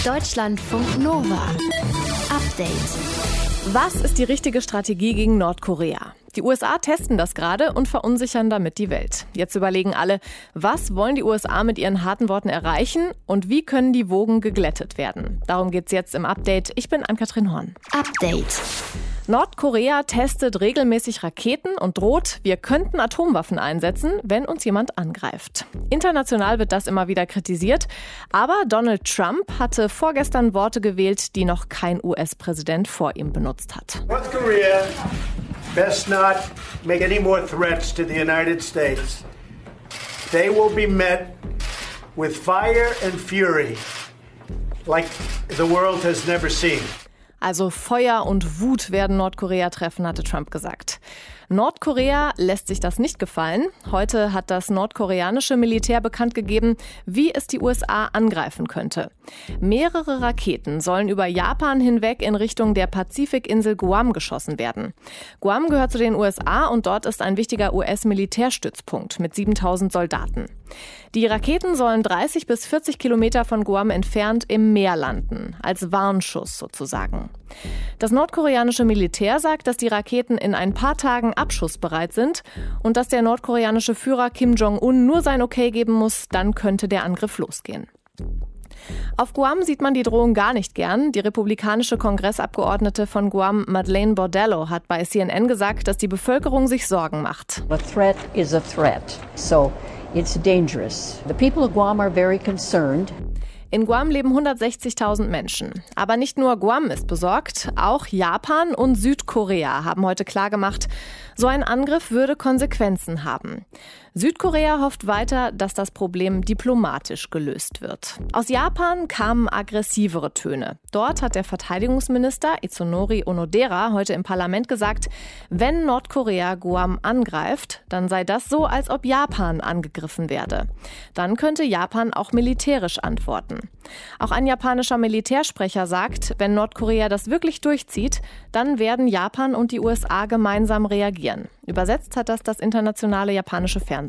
Deutschlandfunk Nova. Update. Was ist die richtige Strategie gegen Nordkorea? Die USA testen das gerade und verunsichern damit die Welt. Jetzt überlegen alle, was wollen die USA mit ihren harten Worten erreichen und wie können die Wogen geglättet werden? Darum geht's jetzt im Update. Ich bin Ann-Kathrin Horn. Update. Nordkorea testet regelmäßig Raketen und droht, wir könnten Atomwaffen einsetzen, wenn uns jemand angreift. International wird das immer wieder kritisiert, aber Donald Trump hatte vorgestern Worte gewählt, die noch kein US-Präsident vor ihm benutzt hat. North Korea best not make any more threats to the United States. They will be met with fire and fury like the world has never seen. Also Feuer und Wut werden Nordkorea treffen, hatte Trump gesagt. Nordkorea lässt sich das nicht gefallen. Heute hat das nordkoreanische Militär bekannt gegeben, wie es die USA angreifen könnte. Mehrere Raketen sollen über Japan hinweg in Richtung der Pazifikinsel Guam geschossen werden. Guam gehört zu den USA und dort ist ein wichtiger US-Militärstützpunkt mit 7000 Soldaten. Die Raketen sollen 30 bis 40 Kilometer von Guam entfernt im Meer landen, als Warnschuss sozusagen. Das nordkoreanische Militär sagt, dass die Raketen in ein paar Tagen abschussbereit sind und dass der nordkoreanische Führer Kim Jong-un nur sein Okay geben muss, dann könnte der Angriff losgehen. Auf Guam sieht man die Drohung gar nicht gern. Die republikanische Kongressabgeordnete von Guam, Madeleine Bordello, hat bei CNN gesagt, dass die Bevölkerung sich Sorgen macht. A threat is a threat, so it's dangerous. The people of Guam are very concerned. In Guam leben 160.000 Menschen. Aber nicht nur Guam ist besorgt, auch Japan und Südkorea haben heute klargemacht, so ein Angriff würde Konsequenzen haben. Südkorea hofft weiter, dass das Problem diplomatisch gelöst wird. Aus Japan kamen aggressivere Töne. Dort hat der Verteidigungsminister Itsunori Onodera heute im Parlament gesagt, wenn Nordkorea Guam angreift, dann sei das so, als ob Japan angegriffen werde. Dann könnte Japan auch militärisch antworten. Auch ein japanischer Militärsprecher sagt, wenn Nordkorea das wirklich durchzieht, dann werden Japan und die USA gemeinsam reagieren. Übersetzt hat das internationale japanische Fernsehen.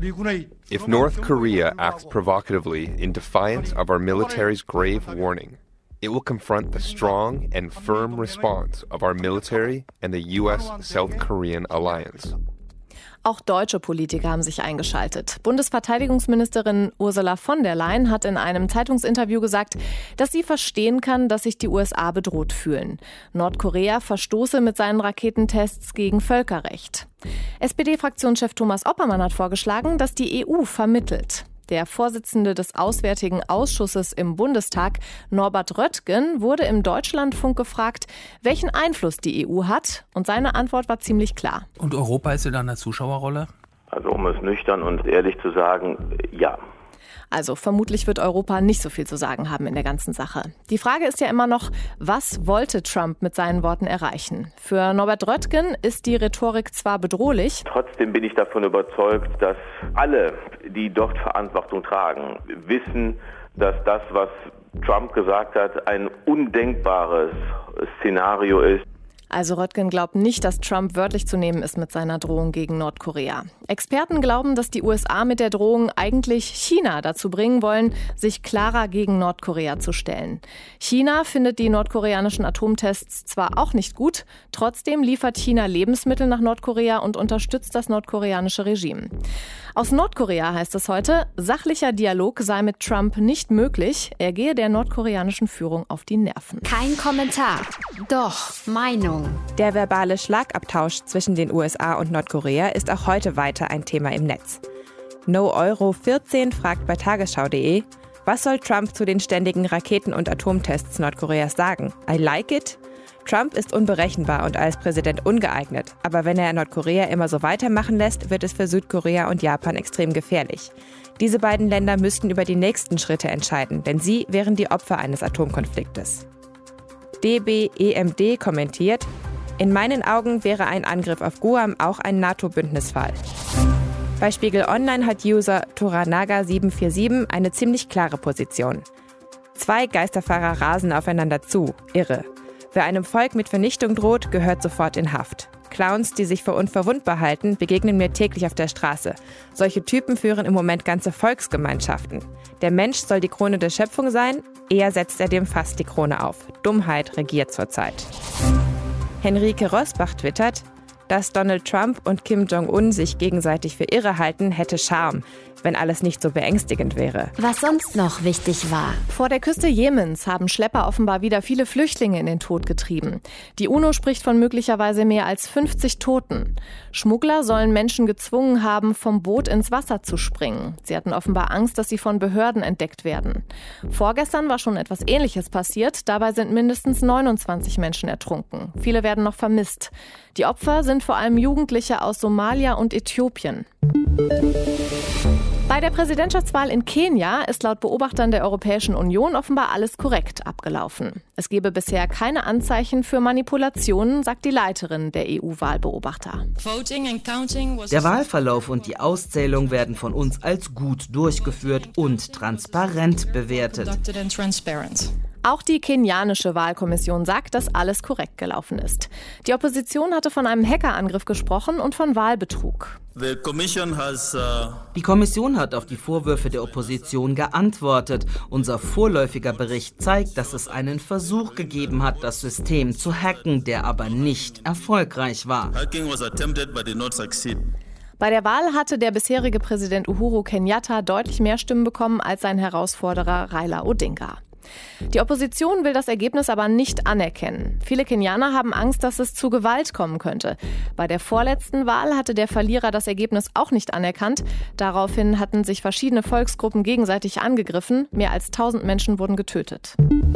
If North Korea acts provocatively in defiance of our military's grave warning, it will confront the strong and firm response of our military and the US-South Korean alliance. Auch deutsche Politiker haben sich eingeschaltet. Bundesverteidigungsministerin Ursula von der Leyen hat in einem Zeitungsinterview gesagt, dass sie verstehen kann, dass sich die USA bedroht fühlen. Nordkorea verstoße mit seinen Raketentests gegen Völkerrecht. SPD-Fraktionschef Thomas Oppermann hat vorgeschlagen, dass die EU vermittelt. Der Vorsitzende des Auswärtigen Ausschusses im Bundestag, Norbert Röttgen, wurde im Deutschlandfunk gefragt, welchen Einfluss die EU hat. Und seine Antwort war ziemlich klar. Und Europa ist ja dann eine Zuschauerrolle? Also um es nüchtern und ehrlich zu sagen, ja. Also vermutlich wird Europa nicht so viel zu sagen haben in der ganzen Sache. Die Frage ist ja immer noch, was wollte Trump mit seinen Worten erreichen? Für Norbert Röttgen ist die Rhetorik zwar bedrohlich. Trotzdem bin ich davon überzeugt, dass alle, die dort Verantwortung tragen, wissen, dass das, was Trump gesagt hat, ein undenkbares Szenario ist. Also Röttgen glaubt nicht, dass Trump wörtlich zu nehmen ist mit seiner Drohung gegen Nordkorea. Experten glauben, dass die USA mit der Drohung eigentlich China dazu bringen wollen, sich klarer gegen Nordkorea zu stellen. China findet die nordkoreanischen Atomtests zwar auch nicht gut, trotzdem liefert China Lebensmittel nach Nordkorea und unterstützt das nordkoreanische Regime. Aus Nordkorea heißt es heute, sachlicher Dialog sei mit Trump nicht möglich. Er gehe der nordkoreanischen Führung auf die Nerven. Kein Kommentar, doch Meinung. Der verbale Schlagabtausch zwischen den USA und Nordkorea ist auch heute weiter ein Thema im Netz. NoEuro14 fragt bei tagesschau.de, was soll Trump zu den ständigen Raketen- und Atomtests Nordkoreas sagen? I like it? Trump ist unberechenbar und als Präsident ungeeignet. Aber wenn er Nordkorea immer so weitermachen lässt, wird es für Südkorea und Japan extrem gefährlich. Diese beiden Länder müssten über die nächsten Schritte entscheiden, denn sie wären die Opfer eines Atomkonfliktes. DBEMD kommentiert, in meinen Augen wäre ein Angriff auf Guam auch ein NATO-Bündnisfall. Bei Spiegel Online hat User Toranaga747 eine ziemlich klare Position. 2 Geisterfahrer rasen aufeinander zu. Irre. Wer einem Volk mit Vernichtung droht, gehört sofort in Haft. Clowns, die sich für unverwundbar halten, begegnen mir täglich auf der Straße. Solche Typen führen im Moment ganze Volksgemeinschaften. Der Mensch soll die Krone der Schöpfung sein, eher setzt er dem Fass die Krone auf. Dummheit regiert zurzeit. Henrike Rosbach twittert: Dass Donald Trump und Kim Jong-un sich gegenseitig für irre halten, hätte Charme, wenn alles nicht so beängstigend wäre. Was sonst noch wichtig war. Vor der Küste Jemens haben Schlepper offenbar wieder viele Flüchtlinge in den Tod getrieben. Die UNO spricht von möglicherweise mehr als 50 Toten. Schmuggler sollen Menschen gezwungen haben, vom Boot ins Wasser zu springen. Sie hatten offenbar Angst, dass sie von Behörden entdeckt werden. Vorgestern war schon etwas Ähnliches passiert. Dabei sind mindestens 29 Menschen ertrunken. Viele werden noch vermisst. Die Opfer sind vor allem Jugendliche aus Somalia und Äthiopien. Bei der Präsidentschaftswahl in Kenia ist laut Beobachtern der Europäischen Union offenbar alles korrekt abgelaufen. Es gebe bisher keine Anzeichen für Manipulationen, sagt die Leiterin der EU-Wahlbeobachter. Der Wahlverlauf und die Auszählung werden von uns als gut durchgeführt und transparent bewertet. Auch die kenianische Wahlkommission sagt, dass alles korrekt gelaufen ist. Die Opposition hatte von einem Hackerangriff gesprochen und von Wahlbetrug. Die Kommission hat auf die Vorwürfe der Opposition geantwortet. Unser vorläufiger Bericht zeigt, dass es einen Versuch gegeben hat, das System zu hacken, der aber nicht erfolgreich war. Bei der Wahl hatte der bisherige Präsident Uhuru Kenyatta deutlich mehr Stimmen bekommen als sein Herausforderer Raila Odinga. Die Opposition will das Ergebnis aber nicht anerkennen. Viele Kenianer haben Angst, dass es zu Gewalt kommen könnte. Bei der vorletzten Wahl hatte der Verlierer das Ergebnis auch nicht anerkannt. Daraufhin hatten sich verschiedene Volksgruppen gegenseitig angegriffen. Mehr als 1000 Menschen wurden getötet.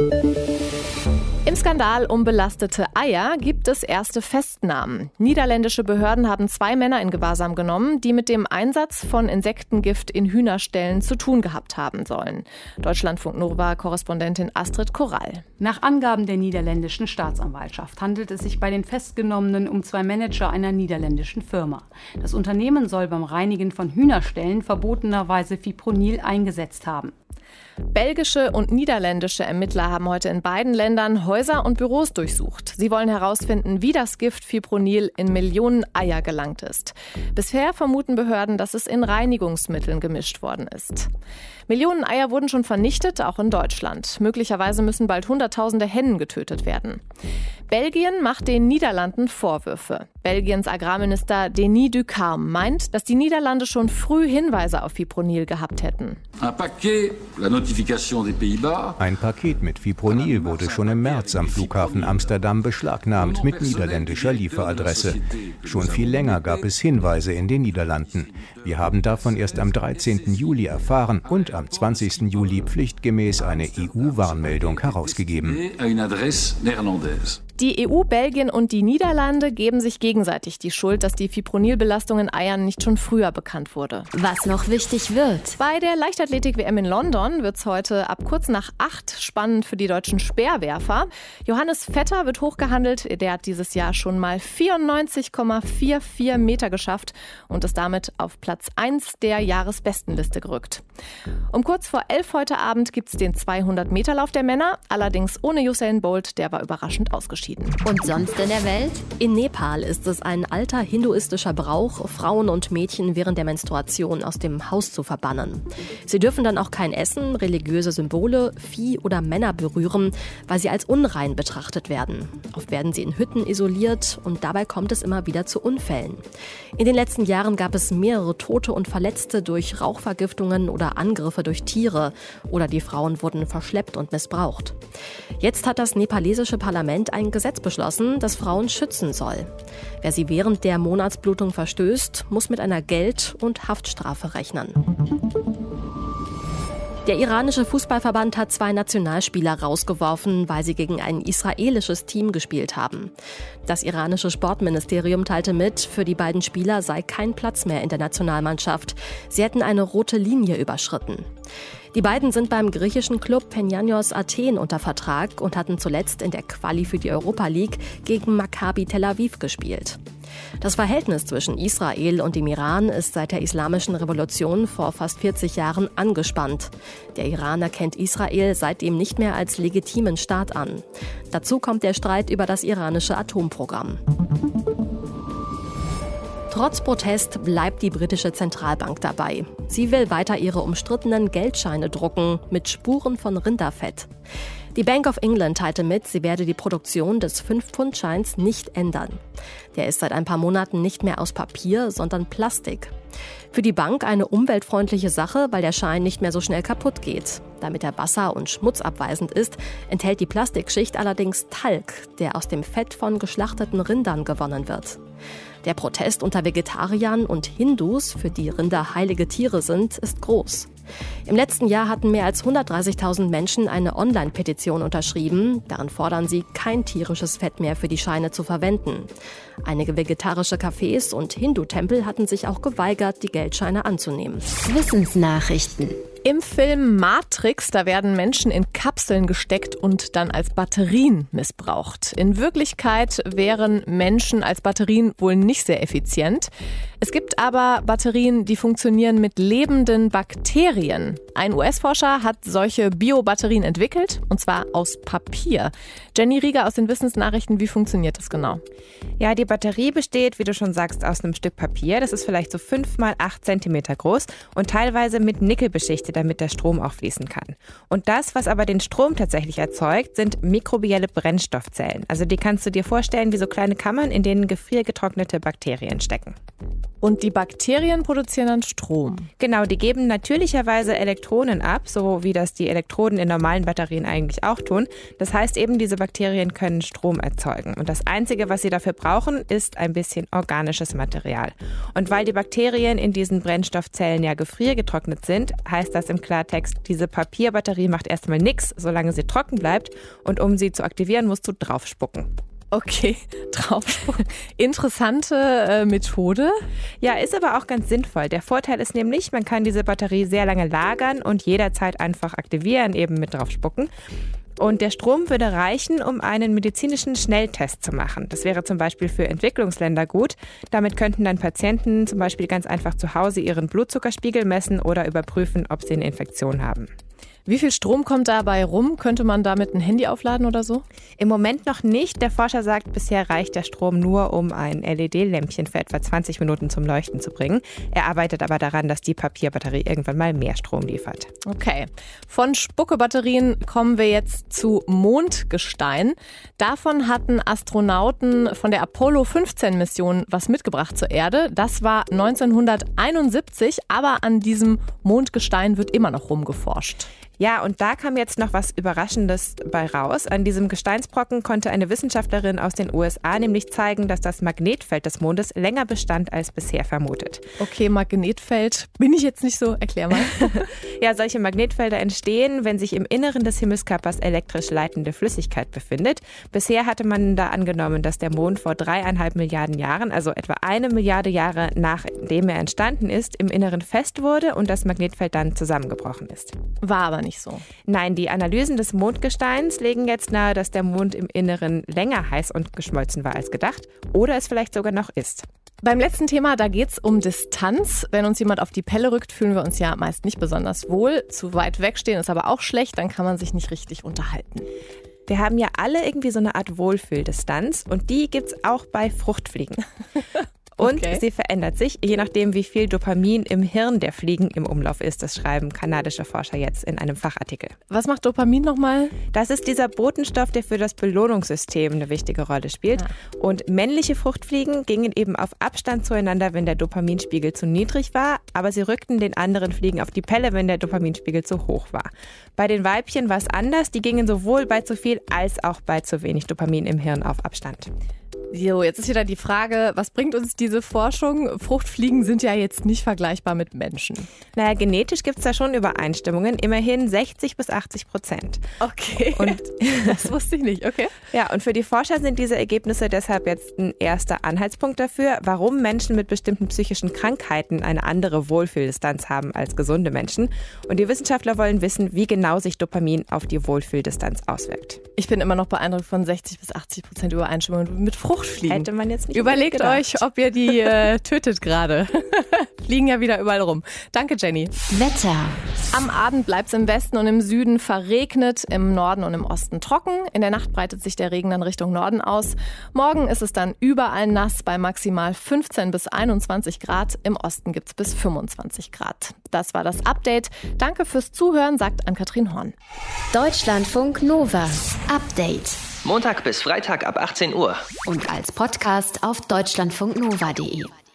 Im Skandal um belastete Eier gibt es erste Festnahmen. Niederländische Behörden haben 2 Männer in Gewahrsam genommen, die mit dem Einsatz von Insektengift in Hühnerställen zu tun gehabt haben sollen. Deutschlandfunk Nova-Korrespondentin Astrid Korall. Nach Angaben der niederländischen Staatsanwaltschaft handelt es sich bei den Festgenommenen um 2 Manager einer niederländischen Firma. Das Unternehmen soll beim Reinigen von Hühnerställen verbotenerweise Fipronil eingesetzt haben. Belgische und niederländische Ermittler haben heute in beiden Ländern Häuser und Büros durchsucht. Sie wollen herausfinden, wie das Gift Fipronil in Millionen Eier gelangt ist. Bisher vermuten Behörden, dass es in Reinigungsmitteln gemischt worden ist. Millionen Eier wurden schon vernichtet, auch in Deutschland. Möglicherweise müssen bald Hunderttausende Hennen getötet werden. Belgien macht den Niederlanden Vorwürfe. Belgiens Agrarminister Denis Ducarme meint, dass die Niederlande schon früh Hinweise auf Fipronil gehabt hätten. Ein Paket mit Fipronil wurde schon im März am Flughafen Amsterdam beschlagnahmt mit niederländischer Lieferadresse. Schon viel länger gab es Hinweise in den Niederlanden. Wir haben davon erst am 13. Juli erfahren und am 20. Juli pflichtgemäß eine EU-Warnmeldung herausgegeben. Die EU, Belgien und die Niederlande geben sich gegenseitig die Schuld, dass die Fipronilbelastung in Eiern nicht schon früher bekannt wurde. Was noch wichtig wird. Bei der Leichtathletik-WM in London wird es heute ab kurz nach 8 spannend für die deutschen Speerwerfer. Johannes Vetter wird hochgehandelt. Der hat dieses Jahr schon mal 94,44 Meter geschafft und ist damit auf Platz 1 der Jahresbestenliste gerückt. Um kurz vor 11 heute Abend gibt es den 200-Meter-Lauf der Männer, allerdings ohne Usain Bolt, der war überraschend ausgeschieden. Und sonst in der Welt? In Nepal ist es ein alter hinduistischer Brauch, Frauen und Mädchen während der Menstruation aus dem Haus zu verbannen. Sie dürfen dann auch kein Essen, religiöse Symbole, Vieh oder Männer berühren, weil sie als unrein betrachtet werden. Oft werden sie in Hütten isoliert und dabei kommt es immer wieder zu Unfällen. In den letzten Jahren gab es mehrere Tote und Verletzte durch Rauchvergiftungen oder Angriffe durch Tiere oder die Frauen wurden verschleppt und missbraucht. Jetzt hat das nepalesische Parlament ein Gesetz beschlossen, das Frauen schützen soll. Wer sie während der Monatsblutung verstößt, muss mit einer Geld- und Haftstrafe rechnen. Der iranische Fußballverband hat 2 Nationalspieler rausgeworfen, weil sie gegen ein israelisches Team gespielt haben. Das iranische Sportministerium teilte mit, für die beiden Spieler sei kein Platz mehr in der Nationalmannschaft. Sie hätten eine rote Linie überschritten. Die beiden sind beim griechischen Klub Panionios Athen unter Vertrag und hatten zuletzt in der Quali für die Europa League gegen Maccabi Tel Aviv gespielt. Das Verhältnis zwischen Israel und dem Iran ist seit der Islamischen Revolution vor fast 40 Jahren angespannt. Der Iran erkennt Israel seitdem nicht mehr als legitimen Staat an. Dazu kommt der Streit über das iranische Atomprogramm. Trotz Protest bleibt die britische Zentralbank dabei. Sie will weiter ihre umstrittenen Geldscheine drucken mit Spuren von Rinderfett. Die Bank of England teilte mit, sie werde die Produktion des 5-Pfund-Scheins nicht ändern. Der ist seit ein paar Monaten nicht mehr aus Papier, sondern Plastik. Für die Bank eine umweltfreundliche Sache, weil der Schein nicht mehr so schnell kaputt geht. Damit er wasser- und schmutzabweisend ist, enthält die Plastikschicht allerdings Talg, der aus dem Fett von geschlachteten Rindern gewonnen wird. Der Protest unter Vegetariern und Hindus, für die Rinder heilige Tiere sind, ist groß. Im letzten Jahr hatten mehr als 130.000 Menschen eine Online-Petition unterschrieben. Darin fordern sie, kein tierisches Fett mehr für die Scheine zu verwenden. Einige vegetarische Cafés und Hindu-Tempel hatten sich auch geweigert, die Geldscheine anzunehmen. Wissensnachrichten. Im Film Matrix, da werden Menschen in Kapseln gesteckt und dann als Batterien missbraucht. In Wirklichkeit wären Menschen als Batterien wohl nicht sehr effizient. Es gibt aber Batterien, die funktionieren mit lebenden Bakterien. Ein US-Forscher hat solche Biobatterien entwickelt, und zwar aus Papier. Jenny Rieger aus den Wissensnachrichten, wie funktioniert das genau? Ja, die Batterie besteht, wie du schon sagst, aus einem Stück Papier. Das ist vielleicht so 5 mal 8 Zentimeter groß und teilweise mit Nickel beschichtet, damit der Strom auch fließen kann. Und das, was aber den Strom tatsächlich erzeugt, sind mikrobielle Brennstoffzellen. Also die kannst du dir vorstellen wie so kleine Kammern, in denen gefriergetrocknete Bakterien stecken. Und die Bakterien produzieren dann Strom? Genau, die geben natürlicherweise Elektronen ab, so wie das die Elektroden in normalen Batterien eigentlich auch tun. Das heißt eben, diese Bakterien können Strom erzeugen. Und das Einzige, was sie dafür brauchen, ist ein bisschen organisches Material. Und weil die Bakterien in diesen Brennstoffzellen ja gefriergetrocknet sind, heißt das im Klartext, diese Papierbatterie macht erstmal nichts, solange sie trocken bleibt. Und um sie zu aktivieren, musst du draufspucken. Okay, draufspucken. Interessante Methode. Ja, ist aber auch ganz sinnvoll. Der Vorteil ist nämlich, man kann diese Batterie sehr lange lagern und jederzeit einfach aktivieren, eben mit draufspucken. Und der Strom würde reichen, um einen medizinischen Schnelltest zu machen. Das wäre zum Beispiel für Entwicklungsländer gut. Damit könnten dann Patienten zum Beispiel ganz einfach zu Hause ihren Blutzuckerspiegel messen oder überprüfen, ob sie eine Infektion haben. Wie viel Strom kommt dabei rum? Könnte man damit ein Handy aufladen oder so? Im Moment noch nicht. Der Forscher sagt, bisher reicht der Strom nur, um ein LED-Lämpchen für etwa 20 Minuten zum Leuchten zu bringen. Er arbeitet aber daran, dass die Papierbatterie irgendwann mal mehr Strom liefert. Okay. Von Spuckebatterien kommen wir jetzt zu Mondgestein. Davon hatten Astronauten von der Apollo-15-Mission was mitgebracht zur Erde. Das war 1971, aber an diesem Mondgestein wird immer noch rumgeforscht. Ja, und da kam jetzt noch was Überraschendes bei raus. An diesem Gesteinsbrocken konnte eine Wissenschaftlerin aus den USA nämlich zeigen, dass das Magnetfeld des Mondes länger bestand als bisher vermutet. Okay, Magnetfeld, bin ich jetzt nicht so, erklär mal. Ja, solche Magnetfelder entstehen, wenn sich im Inneren des Himmelskörpers elektrisch leitende Flüssigkeit befindet. Bisher hatte man da angenommen, dass der Mond vor 3,5 Milliarden Jahren, also etwa 1 Milliarde Jahre nachdem er entstanden ist, im Inneren fest wurde und das Magnetfeld dann zusammengebrochen ist. War aber nicht so. Nein, die Analysen des Mondgesteins legen jetzt nahe, dass der Mond im Inneren länger heiß und geschmolzen war als gedacht oder es vielleicht sogar noch ist. Beim letzten Thema, da geht's um Distanz. Wenn uns jemand auf die Pelle rückt, fühlen wir uns ja meist nicht besonders wohl. Zu weit wegstehen ist aber auch schlecht, dann kann man sich nicht richtig unterhalten. Wir haben ja alle irgendwie so eine Art Wohlfühldistanz und die gibt's auch bei Fruchtfliegen. Und sie verändert sich, je nachdem, wie viel Dopamin im Hirn der Fliegen im Umlauf ist. Das schreiben kanadische Forscher jetzt in einem Fachartikel. Was macht Dopamin nochmal? Das ist dieser Botenstoff, der für das Belohnungssystem eine wichtige Rolle spielt. Und männliche Fruchtfliegen gingen eben auf Abstand zueinander, wenn der Dopaminspiegel zu niedrig war. Aber sie rückten den anderen Fliegen auf die Pelle, wenn der Dopaminspiegel zu hoch war. Bei den Weibchen war es anders. Die gingen sowohl bei zu viel als auch bei zu wenig Dopamin im Hirn auf Abstand. So, jetzt ist wieder die Frage, was bringt uns diese Forschung? Fruchtfliegen sind ja jetzt nicht vergleichbar mit Menschen. Naja, genetisch gibt es da schon Übereinstimmungen, immerhin 60-80%. Okay, und das wusste ich nicht, okay. Ja, und für die Forscher sind diese Ergebnisse deshalb jetzt ein erster Anhaltspunkt dafür, warum Menschen mit bestimmten psychischen Krankheiten eine andere Wohlfühldistanz haben als gesunde Menschen. Und die Wissenschaftler wollen wissen, wie genau sich Dopamin auf die Wohlfühldistanz auswirkt. Ich bin immer noch beeindruckt von 60-80% Übereinstimmung. Mit Fruchtfliegen Frucht fliegen. Hätte man jetzt nicht Überlegt euch, ob ihr die tötet gerade. Fliegen ja wieder überall rum. Danke, Jenny. Wetter. Am Abend bleibt es im Westen und im Süden verregnet, im Norden und im Osten trocken. In der Nacht breitet sich der Regen dann Richtung Norden aus. Morgen ist es dann überall nass bei maximal 15 bis 21 Grad. Im Osten gibt es bis 25 Grad. Das war das Update. Danke fürs Zuhören, sagt Ann-Kathrin Horn. Deutschlandfunk Nova. Update. Montag bis Freitag ab 18 Uhr. Und als Podcast auf deutschlandfunknova.de.